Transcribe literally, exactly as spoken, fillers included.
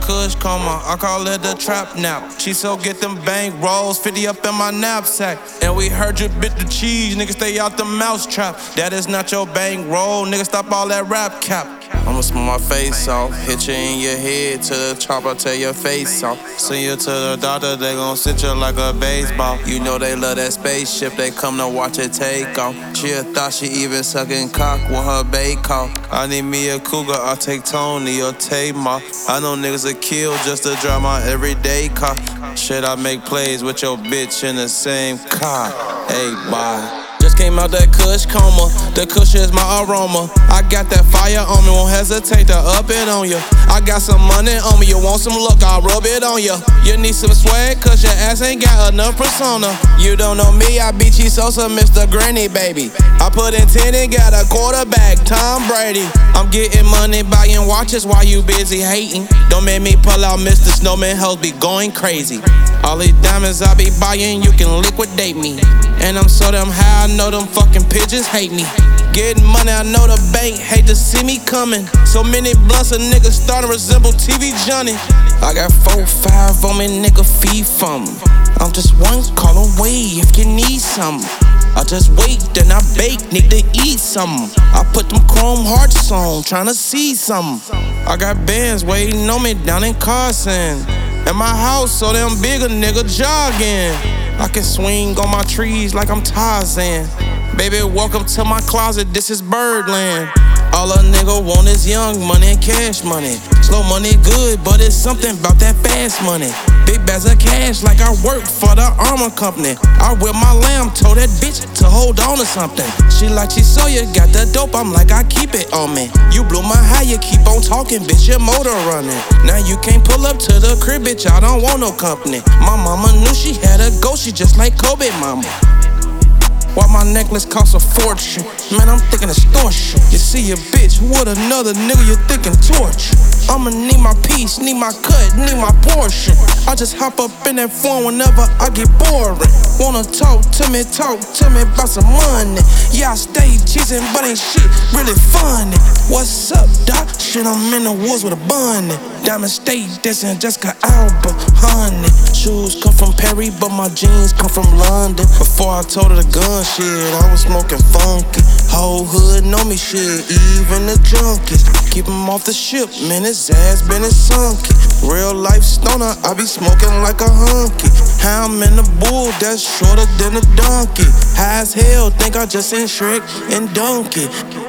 kush coma, I call it the trap nap. She so get them bank rolls, fifty up in my knapsack. And we heard you bit the cheese, nigga stay out the mouse trap. That is not your bank roll, nigga stop all that rap cap. I'ma smoke my face off, hit you in your head to the chopper, tear your face off. Send you to the doctor, they gon' sit you like a baseball. You know they love that spaceship, they come to watch it take off. She a thought she even sucking cock when her bae call. I need me a cougar, I'll take Tony or Tamar. I know niggas will kill just to drive my everyday car. Shit, I make plays with your bitch in the same car. Hey, bye. Just came out that kush coma, the kush is my aroma. I got that fire on me, won't hesitate to up it on you. I got some money on me, you want some luck, I'll rub it on you. You need some swag, cause your ass ain't got enough persona. You don't know me, I beat you Sosa, Mister Granny, baby. I put in ten and got a quarterback, Tom Brady. I'm getting money, buying watches while you busy hating. Don't make me pull out Mister Snowman, hoes be going crazy. All these diamonds I be buying, you can liquidate me. And I'm so damn high, I know them fucking pigeons hate me. Getting money, I know the bank hate to see me coming. So many blunts, a nigga starting to resemble T V Johnny. I got four, five on me, nigga, feed from. I'm just one call away if you need something. I just wait, then I bake, need to eat something. I put them chrome hearts on, tryna see something. I got bands waiting on me down in Carson. And my house so damn big, a nigga jogging. I can swing on my trees like I'm Tarzan. Baby, welcome to my closet, this is Birdland. All a nigga want is young money and cash money. Slow money good, but it's something about that fast money. Big bags of cash like I work for the armor company. I whip my lamb, told that bitch to hold on to something. She like she saw you, got the dope, I'm like I keep it on me. You blew my high, you keep on talking, bitch, your motor running. Now you can't pull up to the crib, bitch, I don't want no company. My mama knew she had a ghost, she just like Kobe mama. Why my necklace costs a fortune? Man, I'm thinking extortion. You see a bitch with another nigga, you thinking torture. I'ma need my piece, need my cut, need my portion. I just hop up in that phone whenever I get boring. Wanna talk to me, talk to me about some money. Yeah, I stay cheesing, but ain't shit really funny. What's up, doc? Shit, I'm in the woods with a bunny. Diamond State, dancing Jessica Alba, honey. Shoes come from Perry, but my jeans come from London. Before I told her the gun shit, I was smoking funky. Whole hood know me shit, even the junkies. Keep him off the ship, man, his ass been sunky. Real life stoner, I be smoking like a hunky. How I'm in the bull, that's shorter than a donkey. High as hell, think I just seen Shrek and Donkey.